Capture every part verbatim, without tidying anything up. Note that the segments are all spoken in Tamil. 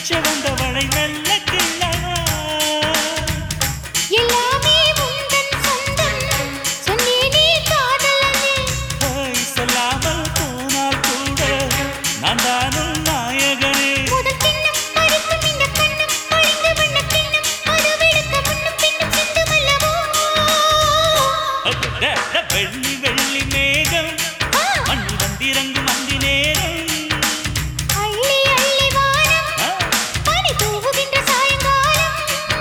பிச்சை வந்தவளை மெல்ல கிள்ளவா எல்லாமே உந்தன் சொந்தம் சொன்னேனே காதலனே போய் சொல்லாமல் போனால் கூட நான் தானும் நாயகனே முதல் கிண்ணம் பறிக்கும் இந்த கண்ணம் பறிந்து வண்ண கிண்ணம் மறுவெடுக்க முன்னும் பின்னும் சிந்துமல்லவோ வெள்ளி வெள்ளி மேகம் மண்ணு வந்திறங்கும் அந்தி நேரம் அள்ளி அள்ளி வானம் பனி தூவுகின்ற சாயங்காலம்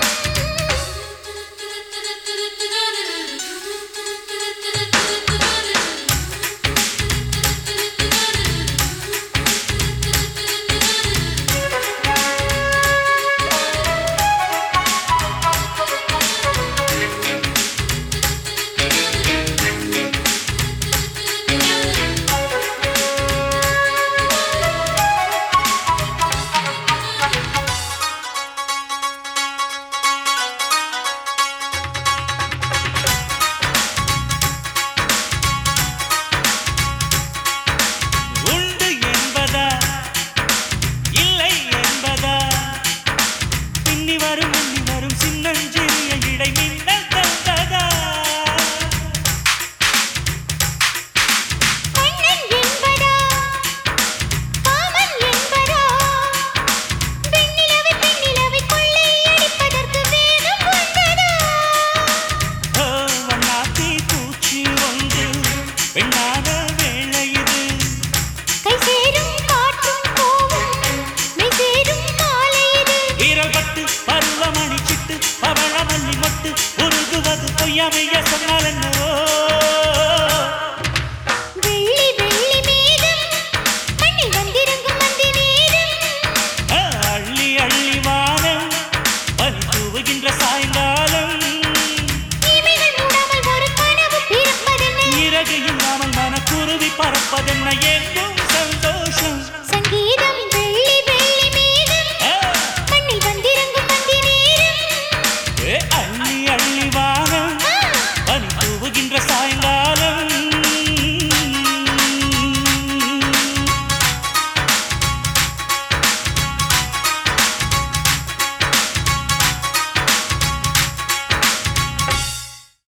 உண்டு என்பதா இல்லை என்பதா பின்னி வரும் பின்னி வரும் சின்னஞ்சிறிய இடை மின்னல் தந்ததா கண்ணன் என்பதா காமன் என்பதா பெண்ணிலவை பெண்ணிலவை கொள்ளை அடிப்பதற்கு வேகம் வந்ததா ஓ வண்ணாத்தி பூச்சி ஒன்று பெண்ணாத வேளை இது கை சேரும் காற்றும் போவும் மெய் சேரும் மாலை இது வீரல் பட்டு பருவமணி சிட்டு பவள மல்லி மொட்டு உருகுவது பொய்யாமைய சொன்னால் என்ன